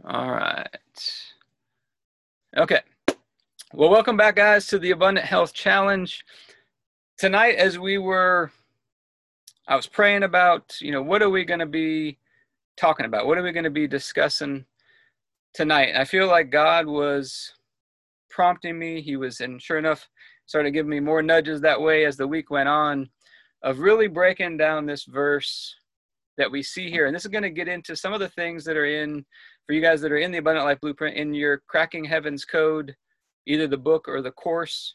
All right. Okay. Well, welcome back, guys, to the Abundant Health Challenge. Tonight, I was praying about, what are we going to be talking about? What are we going to be discussing tonight? And I feel like God was prompting me. And sure enough, started giving me more nudges that way as the week went on, of really breaking down this verse that we see here. And this is going to get into some of the things that are for you guys that are in the Abundant Life Blueprint, in your Cracking Heaven's Code, either the book or the course.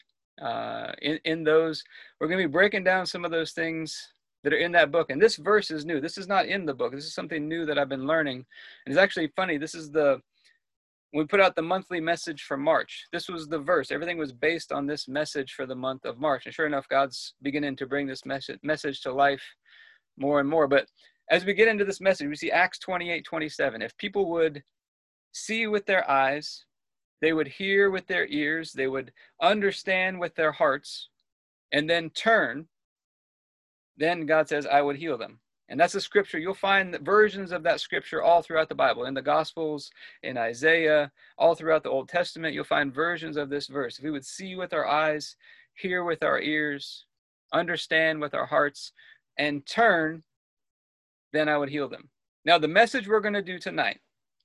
In those, we're going to be breaking down some of those things that are in that book. And this verse is new. This is not in the book. This is something new that I've been learning. And it's actually funny. When we put out the monthly message for March, this was the verse. Everything was based on this message for the month of March. And sure enough, God's beginning to bring this message to life more and more. But as we get into this message, we see Acts 28:27. If people would see with their eyes, they would hear with their ears, they would understand with their hearts, and then turn, then God says, I would heal them. And that's a scripture. You'll find versions of that scripture all throughout the Bible, in the Gospels, in Isaiah, all throughout the Old Testament. You'll find versions of this verse. If we would see with our eyes, hear with our ears, understand with our hearts, and turn, then I would heal them. Now, the message we're going to do tonight,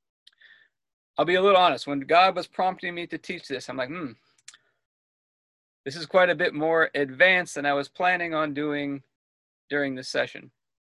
I'll be a little honest. When God was prompting me to teach this, I'm like, this is quite a bit more advanced than I was planning on doing during this session.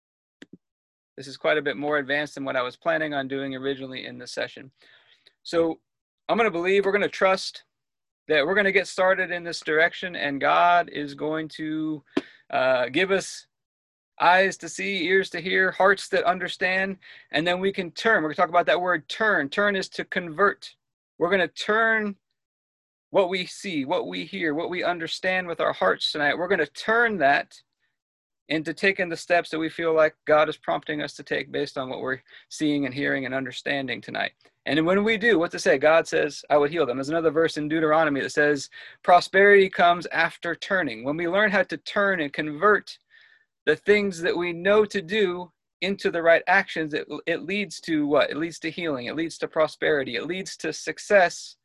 This is quite a bit more advanced than what I was planning on doing originally in the session. So we're going to trust that we're going to get started in this direction, and God is going to give us eyes to see, ears to hear, hearts that understand, and then we can turn. We're going to talk about that word turn. Turn is to convert. We're going to turn what we see, what we hear, what we understand with our hearts tonight. We're going to turn that into taking the steps that we feel like God is prompting us to take based on what we're seeing and hearing and understanding tonight. And when we do, what's it say? God says, I would heal them. There's another verse in Deuteronomy that says, prosperity comes after turning. When we learn how to turn and convert the things that we know to do into the right actions, it leads to what? It leads to healing. It leads to prosperity. It leads to success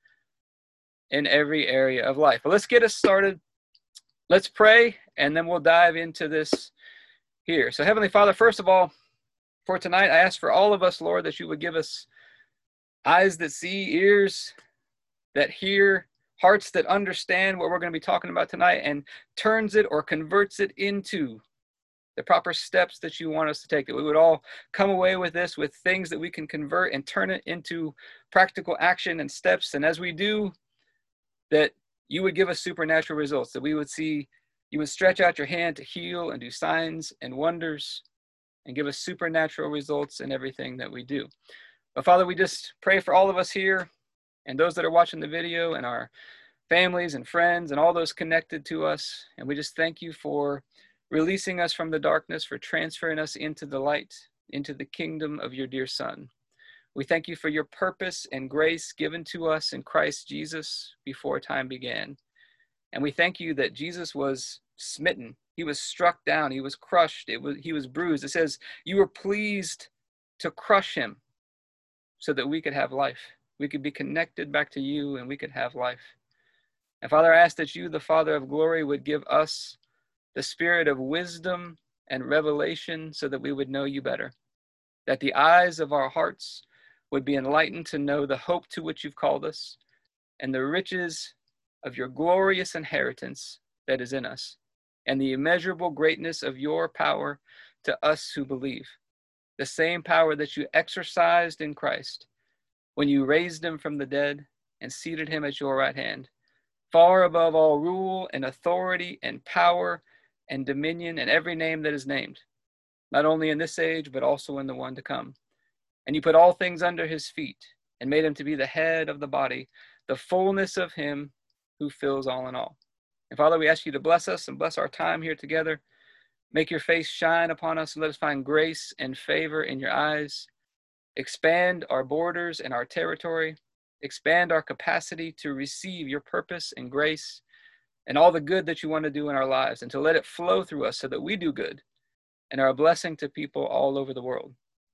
in every area of life. But let's get us started. Let's pray, and then we'll dive into this here. So Heavenly Father, first of all, for tonight, I ask for all of us, Lord, that you would give us eyes that see, ears that hear, hearts that understand what we're going to be talking about tonight, and turns it or converts it into the proper steps that you want us to take, that we would all come away with this, with things that we can convert and turn it into practical action and steps. And as we do, that you would give us supernatural results, that we would see, you would stretch out your hand to heal and do signs and wonders and give us supernatural results in everything that we do. But Father, we just pray for all of us here and those that are watching the video and our families and friends and all those connected to us. And we just thank you for releasing us from the darkness, for transferring us into the light, into the kingdom of your dear Son. We thank you for your purpose and grace given to us in Christ Jesus before time began. And we thank you that Jesus was smitten. He was struck down. He was crushed. He was bruised. It says you were pleased to crush him so that we could have life. We could be connected back to you and we could have life. And Father, I ask that you, the Father of glory, would give us the spirit of wisdom and revelation so that we would know you better, that the eyes of our hearts would be enlightened to know the hope to which you've called us and the riches of your glorious inheritance that is in us, and the immeasurable greatness of your power to us who believe, the same power that you exercised in Christ when you raised him from the dead and seated him at your right hand, far above all rule and authority and power and dominion and every name that is named, not only in this age, but also in the one to come. And you put all things under his feet and made him to be the head of the body, the fullness of him who fills all in all. And Father, we ask you to bless us and bless our time here together. Make your face shine upon us and let us find grace and favor in your eyes. Expand our borders and our territory. Expand our capacity to receive your purpose and grace and all the good that you want to do in our lives, and to let it flow through us so that we do good and are a blessing to people all over the world.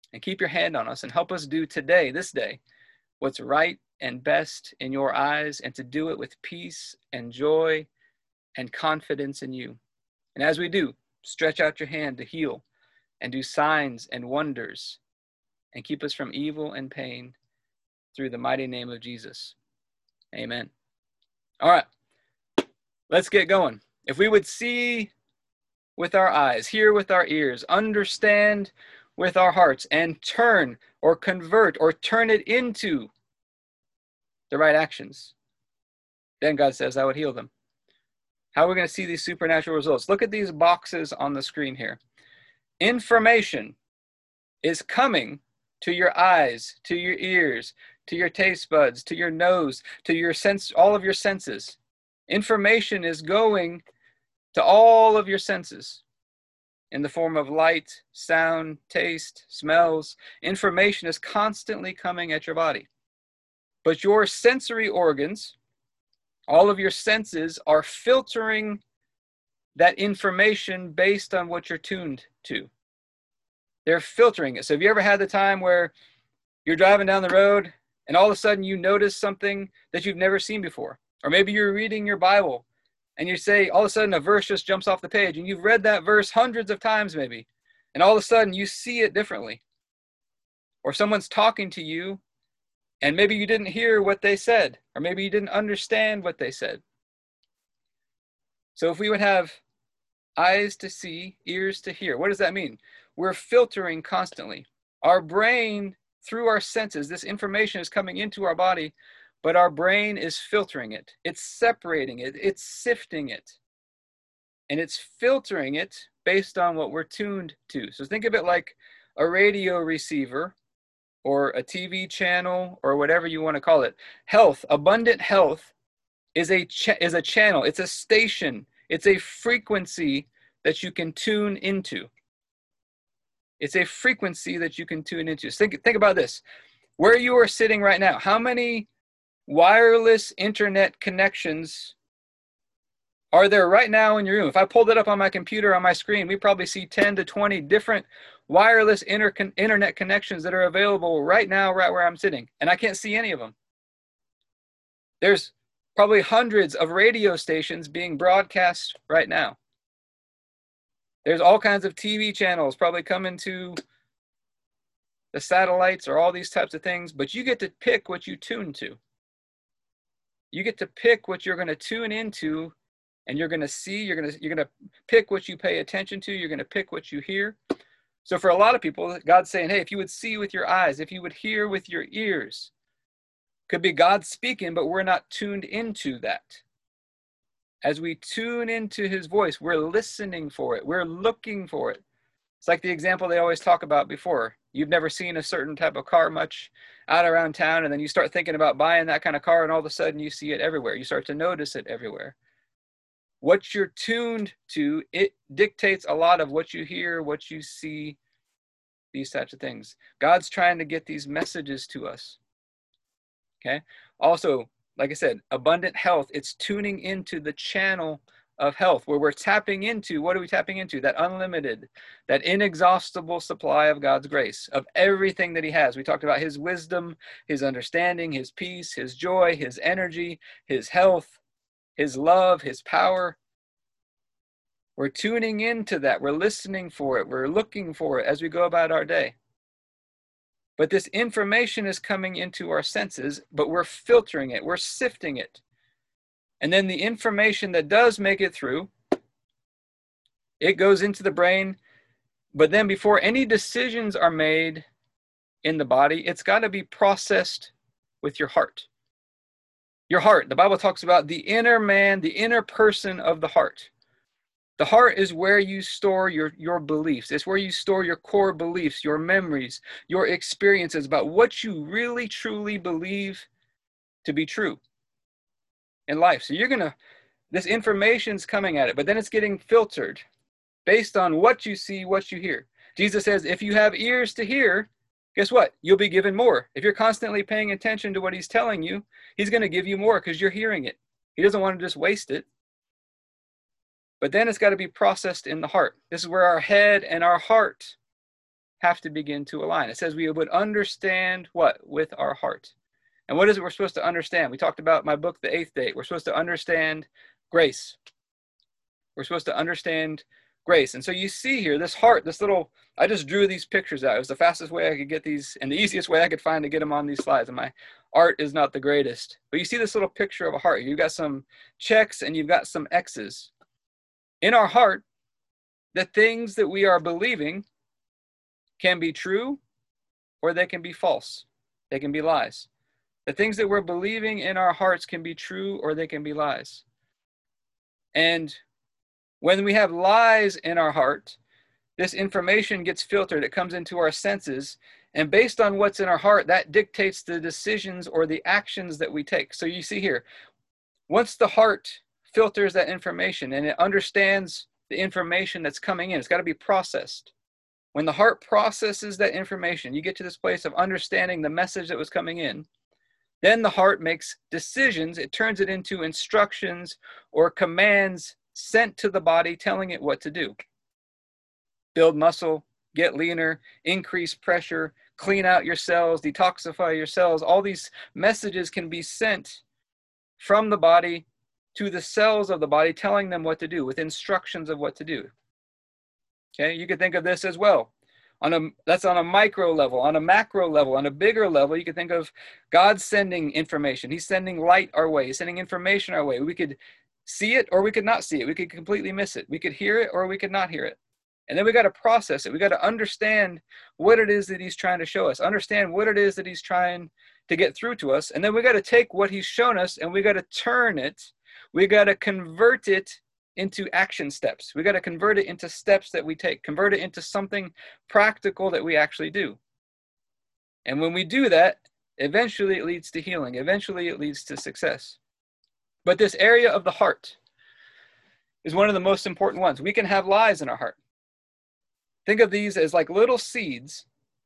And keep your hand on us and help us do today, this day, what's right and best in your eyes, and to do it with peace and joy and confidence in you. And as we do, stretch out your hand to heal and do signs and wonders and keep us from evil and pain through the mighty name of Jesus. Amen. All right, let's get going. If we would see with our eyes, hear with our ears, understand with our hearts, and turn or convert or turn it into the right actions, then God says I would heal them. How are we going to see these supernatural results? Look at these boxes on the screen here. Information is coming to your eyes, to your ears, to your taste buds, to your nose, to your sense, all of your senses. Information is going to all of your senses in the form of light, sound, taste, smells. Information is constantly coming at your body. But your sensory organs, all of your senses, are filtering that information based on what you're tuned to. They're filtering it. So have you ever had the time where you're driving down the road and all of a sudden you notice something that you've never seen before? Or maybe you're reading your Bible and you say, all of a sudden a verse just jumps off the page, and you've read that verse hundreds of times maybe, and all of a sudden you see it differently. Or someone's talking to you and maybe you didn't hear what they said, or maybe you didn't understand what they said. So if we would have eyes to see, ears to hear, what does that mean? We're filtering constantly. Our brain, through our senses, this information is coming into our body, but our brain is filtering it. It's separating it. It's sifting it. And it's filtering it based on what we're tuned to. So think of it like a radio receiver or a TV channel or whatever you want to call it. Health, abundant health is a channel. It's a station. It's a frequency that you can tune into. It's a frequency that you can tune into. So think about this. Where you are sitting right now, how many wireless internet connections are there right now in your room? If I pulled it up on my computer on my screen, we probably see 10 to 20 different wireless internet connections that are available right now, right where I'm sitting. And I can't see any of them. There's probably hundreds of radio stations being broadcast right now. There's all kinds of TV channels probably coming to the satellites or all these types of things, but you get to pick what you tune to. You get to pick what you're going to tune into, and you're going to see, you're going to pick what you pay attention to, you're going to pick what you hear. So for a lot of people, God's saying, hey, if you would see with your eyes, if you would hear with your ears, could be God speaking, but we're not tuned into that. As we tune into his voice, we're listening for it. We're looking for it. It's like the example they always talk about before. You've never seen a certain type of car much out around town, and then you start thinking about buying that kind of car, and all of a sudden you see it everywhere. You start to notice it everywhere. What you're tuned to, it dictates a lot of what you hear, what you see, these types of things. God's trying to get these messages to us. Okay? Also, like I said, abundant health, it's tuning into the channel of health where we're tapping into, what are we tapping into? That unlimited, that inexhaustible supply of God's grace, of everything that he has. We talked about his wisdom, his understanding, his peace, his joy, his energy, his health, his love, his power. We're tuning into that. We're listening for it. We're looking for it as we go about our day. But this information is coming into our senses, but we're filtering it. We're sifting it. And then the information that does make it through, it goes into the brain. But then before any decisions are made in the body, it's got to be processed with your heart. Your heart, the Bible talks about the inner man, the inner person of the heart. The heart is where you store your beliefs. It's where you store your core beliefs, your memories, your experiences about what you really, truly believe to be true in life. So this information's coming at it, but then it's getting filtered based on what you see, what you hear. Jesus says, if you have ears to hear, guess what? You'll be given more. If you're constantly paying attention to what he's telling you, he's going to give you more because you're hearing it. He doesn't want to just waste it. But then it's got to be processed in the heart. This is where our head and our heart have to begin to align. It says we would understand what? With our heart. And what is it we're supposed to understand? We talked about my book, The Eighth Date. We're supposed to understand grace. We're supposed to understand grace. And so you see here, this heart, this little, I just drew these pictures out. It was the fastest way I could get these and the easiest way I could find to get them on these slides. And my art is not the greatest. But you see this little picture of a heart. You've got some checks and you've got some X's. In our heart, the things that we are believing can be true or they can be false. They can be lies. The things that we're believing in our hearts can be true or they can be lies. And when we have lies in our heart, this information gets filtered. It comes into our senses. And based on what's in our heart, that dictates the decisions or the actions that we take. So you see here, once the heart filters that information and it understands the information that's coming in, it's got to be processed. When the heart processes that information, you get to this place of understanding the message that was coming in. Then the heart makes decisions. It turns it into instructions or commands sent to the body telling it what to do. Build muscle, get leaner, increase pressure, clean out your cells, detoxify your cells. All these messages can be sent from the body to the cells of the body, telling them what to do with instructions of what to do. Okay, you could think of this as well. That's on a micro level. On a macro level, on a bigger level, you could think of God sending information. He's sending light our way. He's sending information our way. We could see it or we could not see it. We could completely miss it. We could hear it or we could not hear it. And then we got to process it. We got to understand what it is that he's trying to show us. Understand what it is that he's trying to get through to us. And then we got to take what he's shown us and we got to turn it. We got to convert it into action steps. We got to convert it into steps that we take, convert it into something practical that we actually do. And when we do that, eventually it leads to healing. Eventually it leads to success. But this area of the heart is one of the most important ones. We can have lies in our heart. Think of these as like little seeds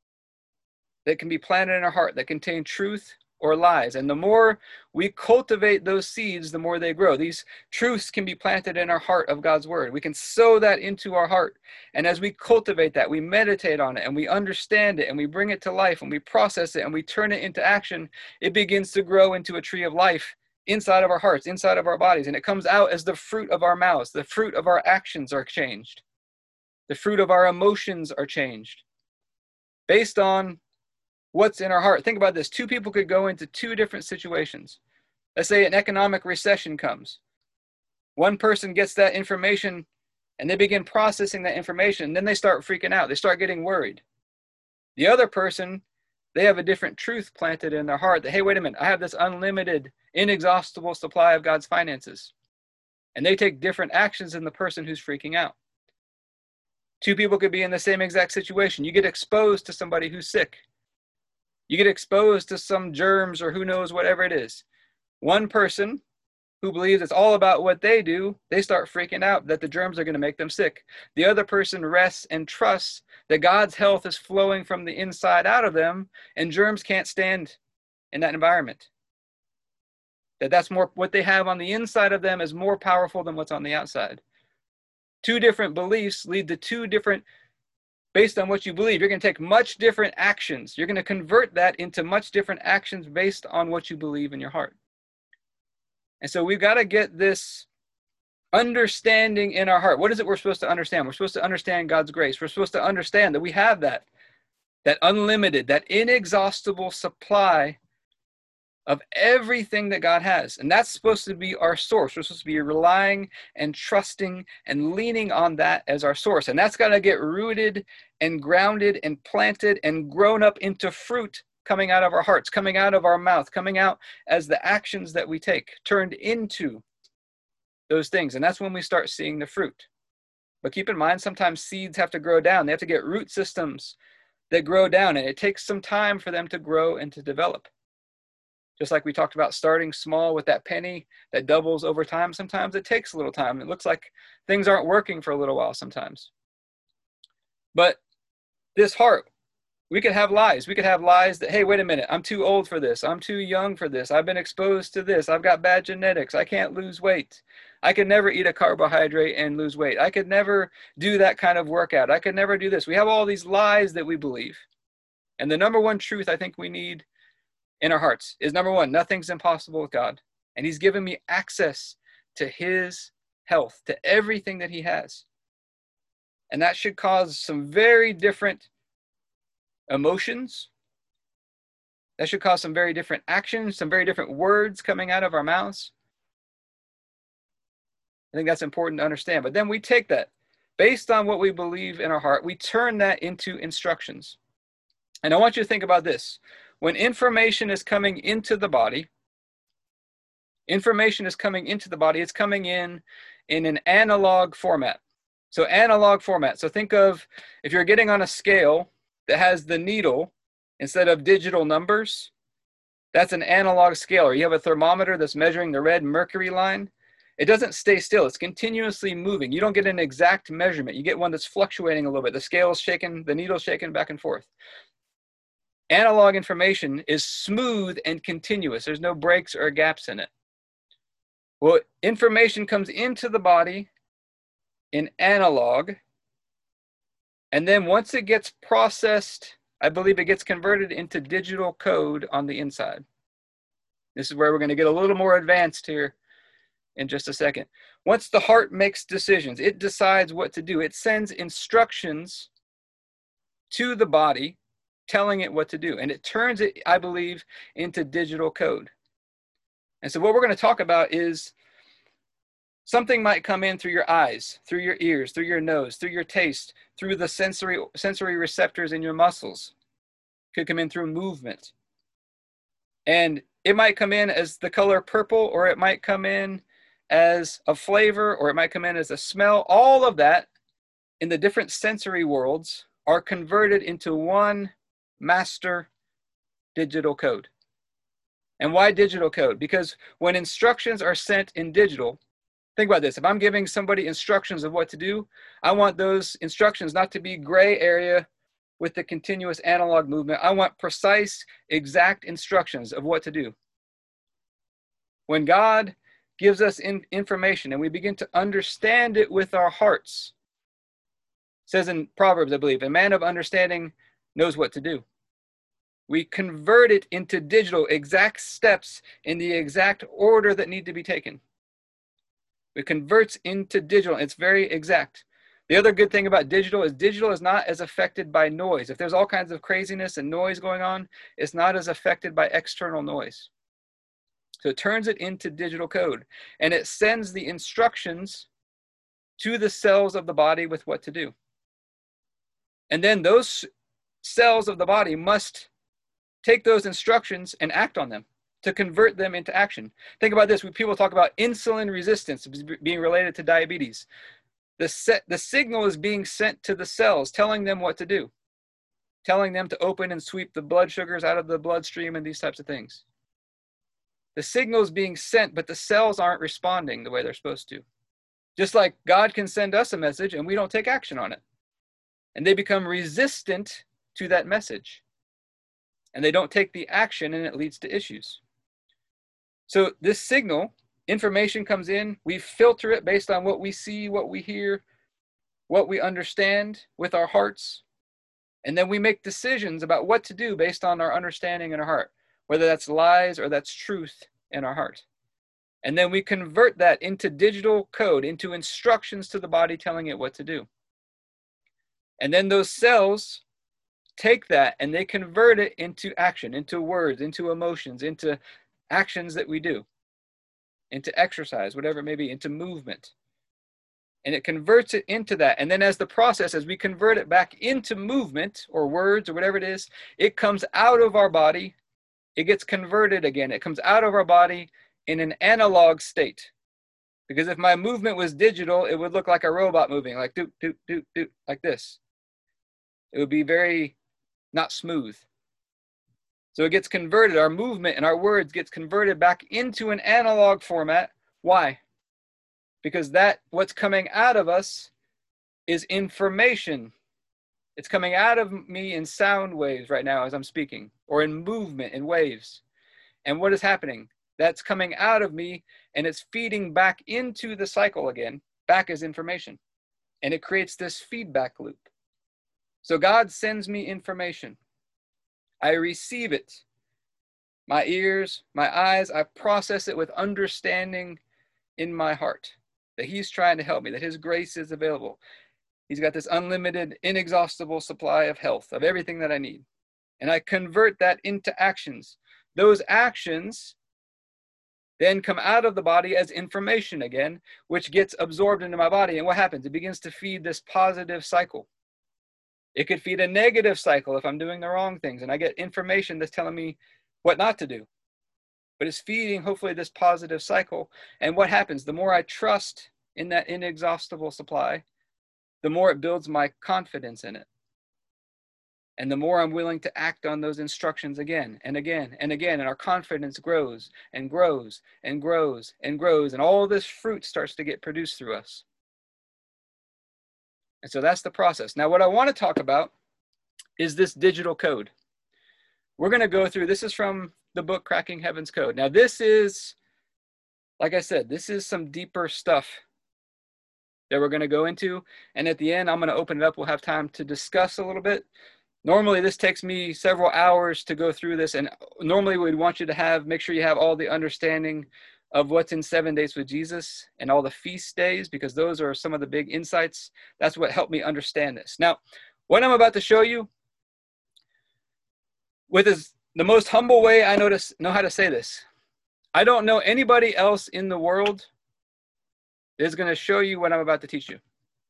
that can be planted in our heart that contain truth or lies. And the more we cultivate those seeds, the more they grow. These truths can be planted in our heart of God's word. We can sow that into our heart. And as we cultivate that, we meditate on it and we understand it and we bring it to life and we process it and we turn it into action, it begins to grow into a tree of life inside of our hearts, inside of our bodies. And it comes out as the fruit of our mouths. The fruit of our actions are changed. The fruit of our emotions are changed based on what's in our heart. Think about this. Two people could go into two different situations. Let's say an economic recession comes. One person gets that information and they begin processing that information. And then they start freaking out. They start getting worried. The other person, they have a different truth planted in their heart that, hey, wait a minute, I have this unlimited, inexhaustible supply of God's finances. And they take different actions than the person who's freaking out. Two people could be in the same exact situation. You get exposed to somebody who's sick. You get exposed to some germs or who knows, whatever it is. One person who believes it's all about what they do, they start freaking out that the germs are going to make them sick. The other person rests and trusts that God's health is flowing from the inside out of them and germs can't stand in that environment. That's more, what they have on the inside of them is more powerful than what's on the outside. Two different beliefs lead to two different, based on what you believe, you're going to take much different actions. You're going to convert that into much different actions based on what you believe in your heart. And so we've got to get this understanding in our heart. What is it we're supposed to understand? We're supposed to understand God's grace. We're supposed to understand that we have that unlimited, that inexhaustible supply of everything that God has. And that's supposed to be our source. We're supposed to be relying and trusting and leaning on that as our source. And that's got to get rooted and grounded and planted and grown up into fruit coming out of our hearts, coming out of our mouth, coming out as the actions that we take, turned into those things. And that's when we start seeing the fruit. But keep in mind, sometimes seeds have to grow down. They have to get root systems that grow down. And it takes some time for them to grow and to develop. Just like we talked about starting small with that penny that doubles over time. Sometimes it takes a little time. It looks like things aren't working for a little while sometimes. But this heart, we could have lies. We could have lies that, hey, wait a minute, I'm too old for this. I'm too young for this. I've been exposed to this. I've got bad genetics. I can't lose weight. I could never eat a carbohydrate and lose weight. I could never do that kind of workout. I could never do this. We have all these lies that we believe. And the number one truth I think we need in our hearts is, number one, nothing's impossible with God. And he's given me access to his health, to everything that he has. And that should cause some very different emotions. That should cause some very different actions, some very different words coming out of our mouths. I think that's important to understand. But then we take that, based on what we believe in our heart, we turn that into instructions. And I want you to think about this. When information is coming into the body, it's coming in an analog format. So analog format. So think of, if you're getting on a scale that has the needle instead of digital numbers, that's an analog scale. Or you have a thermometer that's measuring the red mercury line. It doesn't stay still. It's continuously moving. You don't get an exact measurement. You get one that's fluctuating a little bit. The scale's shaking, the needle's shaking back and forth. Analog information is smooth and continuous. There's no breaks or gaps in it. Well, information comes into the body in analog, and then once it gets processed, I believe it gets converted into digital code on the inside. This is where we're going to get a little more advanced here in just a second. Once the heart makes decisions, it decides what to do. It sends instructions to the body telling it what to do. And it turns it, I believe, into digital code. And so what we're going to talk about is something might come in through your eyes, through your ears, through your nose, through your taste, through the sensory receptors in your muscles. Could come in through movement. And it might come in as the color purple, or it might come in as a flavor, or it might come in as a smell. All of that in the different sensory worlds are converted into one master digital code. And why digital code? Because when instructions are sent in digital, think about this. If I'm giving somebody instructions of what to do, I want those instructions not to be gray area with the continuous analog movement. I want precise, exact instructions of what to do. When God gives us information and we begin to understand it with our hearts, it says in Proverbs, I believe, a man of understanding knows what to do. We convert it into digital, exact steps in the exact order that need to be taken. It converts into digital. It's very exact. The other good thing about digital is not as affected by noise. If there's all kinds of craziness and noise going on, it's not as affected by external noise. So it turns it into digital code, and it sends the instructions to the cells of the body with what to do. And then those cells of the body must take those instructions and act on them to convert them into action. Think about this. When people talk about insulin resistance being related to diabetes, the signal is being sent to the cells, telling them what to do, telling them to open and sweep the blood sugars out of the bloodstream and these types of things. The signal is being sent, but the cells aren't responding the way they're supposed to. Just like God can send us a message and we don't take action on it. And they become resistant to that message. And they don't take the action, and it leads to issues. So this signal, information comes in, we filter it based on what we see, what we hear, what we understand with our hearts, and then we make decisions about what to do based on our understanding in our heart, whether that's lies or that's truth in our heart. And then we convert that into digital code, into instructions to the body telling it what to do. And then those cells take that and they convert it into action, into words, into emotions, into actions that we do, into exercise, whatever it may be, into movement. And it converts it into that. And then as we convert it back into movement or words or whatever it is, it comes out of our body. It gets converted again. It comes out of our body in an analog state. Because if my movement was digital, it would look like a robot moving, like do, do, do, do, like this. It would be very not smooth. So it gets converted, our movement and our words gets converted back into an analog format. Why? Because what's coming out of us is information. It's coming out of me in sound waves right now as I'm speaking, or in movement, in waves. And what is happening? that's coming out of me, and it's feeding back into the cycle again. Back is information. And it creates this feedback loop. So God sends me information. I receive it. My ears, my eyes, I process it with understanding in my heart that he's trying to help me, that his grace is available. He's got this unlimited, inexhaustible supply of health, of everything that I need. And I convert that into actions. Those actions then come out of the body as information again, which gets absorbed into my body. And what happens? It begins to feed this positive cycle. It could feed a negative cycle if I'm doing the wrong things and I get information that's telling me what not to do. But it's feeding, hopefully, this positive cycle. And what happens? The more I trust in that inexhaustible supply, the more it builds my confidence in it. And the more I'm willing to act on those instructions again and again and again. And our confidence grows and grows and grows and grows. And all this fruit starts to get produced through us. And so that's the process. Now, what I want to talk about is this digital code. We're going to go through, this is from the book Cracking Heaven's Code. Now, this is, like I said, this is some deeper stuff that we're going to go into. And at the end, I'm going to open it up. We'll have time to discuss a little bit. Normally, this takes me several hours to go through this. And normally, we'd want you to make sure you have all the understanding of what's in 7 Days with Jesus and all the feast days, because those are some of the big insights. That's what helped me understand this. Now, what I'm about to show you is the most humble way I know how to say this. I don't know anybody else in the world that is going to show you what I'm about to teach you.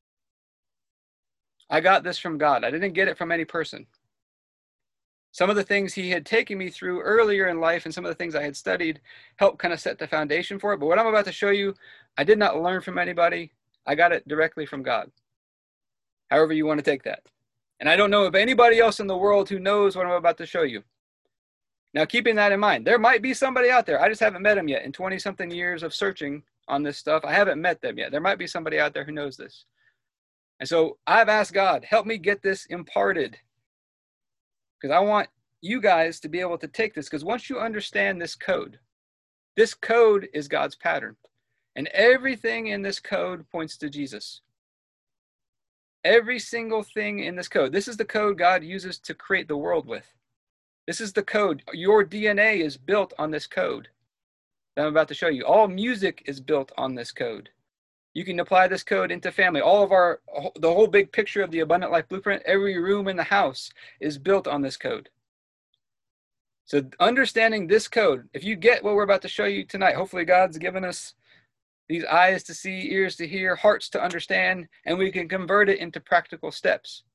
I got this from God. I didn't get it from any person. Some of the things he had taken me through earlier in life and some of the things I had studied helped kind of set the foundation for it. But what I'm about to show you, I did not learn from anybody. I got it directly from God. However you want to take that. And I don't know of anybody else in the world who knows what I'm about to show you. Now, keeping that in mind, there might be somebody out there. I just haven't met him yet. In 20-something years of searching on this stuff, I haven't met them yet. There might be somebody out there who knows this. And so I've asked God, help me get this imparted. Because I want you guys to be able to take this. Because once you understand this code is God's pattern. And everything in this code points to Jesus. Every single thing in this code. This is the code God uses to create the world with. This is the code. Your DNA is built on this code that I'm about to show you. All music is built on this code. You can apply this code into family. The whole big picture of the Abundant Life Blueprint, every room in the house is built on this code. So understanding this code, if you get what we're about to show you tonight, hopefully God's given us these eyes to see, ears to hear, hearts to understand, and we can convert it into practical steps.